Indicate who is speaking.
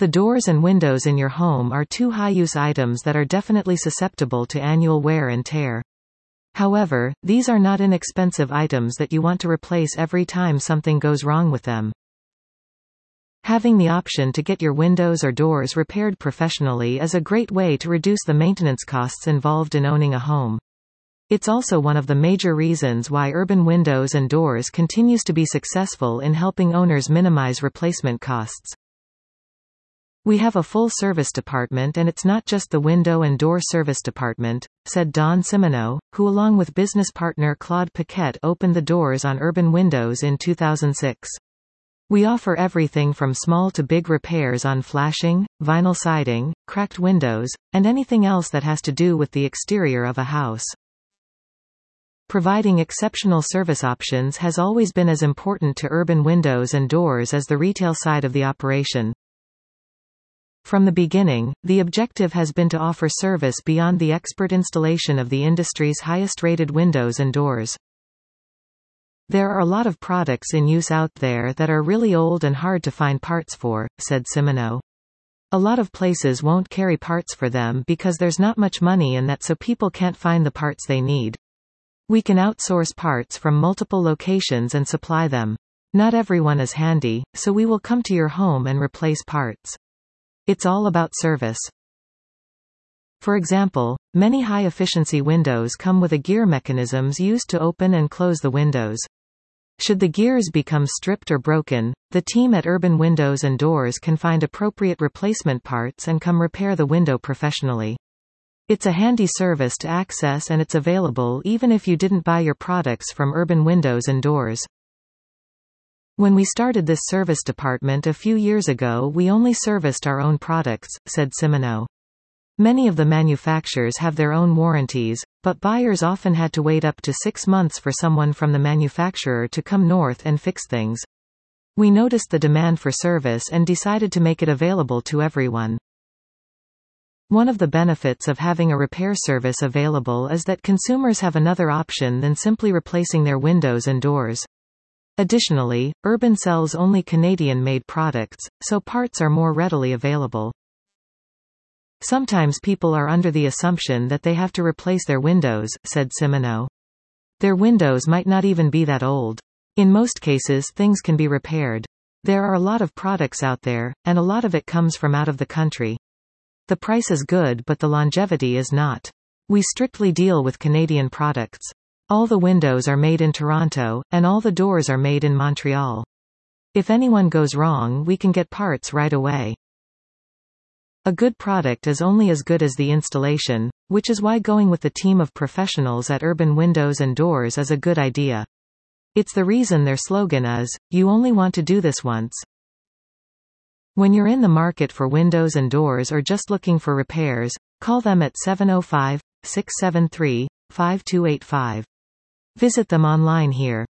Speaker 1: The doors and windows in your home are two high-use items that are definitely susceptible to annual wear and tear. However, these are not inexpensive items that you want to replace every time something goes wrong with them. Having the option to get your windows or doors repaired professionally is a great way to reduce the maintenance costs involved in owning a home. It's also one of the major reasons why Urban Windows and Doors continues to be successful in helping owners minimize replacement costs. "We have a full service department, and it's not just the window and door service department," said Don Simoneau, who along with business partner Claude Paquette opened the doors on Urban Windows in 2006. "We offer everything from small to big repairs on flashing, vinyl siding, cracked windows, and anything else that has to do with the exterior of a house." Providing exceptional service options has always been as important to Urban Windows and Doors as the retail side of the operation. From the beginning, the objective has been to offer service beyond the expert installation of the industry's highest-rated windows and doors. "There are a lot of products in use out there that are really old and hard to find parts for," said Simoneau. "A lot of places won't carry parts for them because there's not much money in that, so people can't find the parts they need. We can outsource parts from multiple locations and supply them. Not everyone is handy, so we will come to your home and replace parts. It's all about service." For example, many high-efficiency windows come with a gear mechanisms used to open and close the windows. Should the gears become stripped or broken, the team at Urban Windows and Doors can find appropriate replacement parts and come repair the window professionally. It's a handy service to access, and it's available even if you didn't buy your products from Urban Windows and Doors. "When we started this service department a few years ago, we only serviced our own products," said Simoneau. "Many of the manufacturers have their own warranties, but buyers often had to wait up to 6 months for someone from the manufacturer to come north and fix things. We noticed the demand for service and decided to make it available to everyone." One of the benefits of having a repair service available is that consumers have another option than simply replacing their windows and doors. Additionally, Urban sells only Canadian-made products, so parts are more readily available. "Sometimes people are under the assumption that they have to replace their windows," said Simoneau. "Their windows might not even be that old. In most cases, things can be repaired. There are a lot of products out there, and a lot of it comes from out of the country. The price is good, but the longevity is not. We strictly deal with Canadian products. All the windows are made in Toronto, and all the doors are made in Montreal. If anyone goes wrong, we can get parts right away. A good product is only as good as the installation, which is why going with the team of professionals at Urban Windows and Doors is a good idea. It's the reason their slogan is, 'You only want to do this once.'" When you're in the market for windows and doors or just looking for repairs, call them at 705-673-5285. Visit them online here.